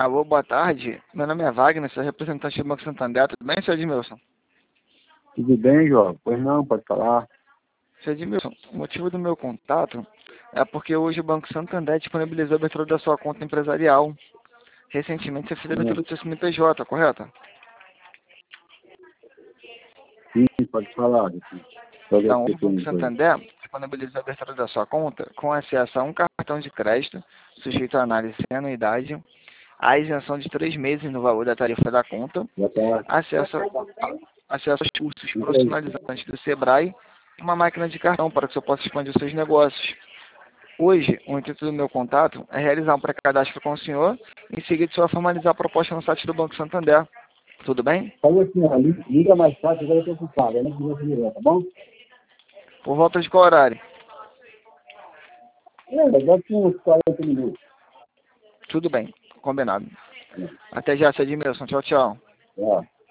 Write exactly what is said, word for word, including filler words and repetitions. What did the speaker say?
Alô, boa tarde. Meu nome é Wagner, sou representante do Banco Santander. Tudo bem, senhor Edmilson? Tudo bem, João? Pois não, pode falar. Senhor Edmilson, o motivo do meu contato é porque hoje o Banco Santander disponibilizou a abertura da sua conta empresarial. Recentemente você fez a abertura Hum, do seu C N P J, correto? Sim, pode falar. Pode Então, o Banco repetir, coisa. Santander disponibilizou a abertura da sua conta com acesso a um cartão de crédito, sujeito à análise sem anuidade, a isenção de três meses no valor da tarifa da conta, Boa tarde. acesso, a- acesso aos cursos E aí? profissionalizantes do Sebrae e uma máquina de cartão para que o senhor possa expandir os seus negócios. Hoje, o intuito do meu contato é realizar um pré-cadastro com o senhor e em seguida o senhor formalizar a proposta no site do Banco Santander. Tudo bem? Fala assim, ó, li- liga mais tarde, agora eu tô ocupado, eu não vou direto, tá bom? Por volta de qual horário? É, agora tinha uns quarenta minutos. Tudo bem, combinado. Até já, senhor Edmilson. Tchau, tchau. Ó.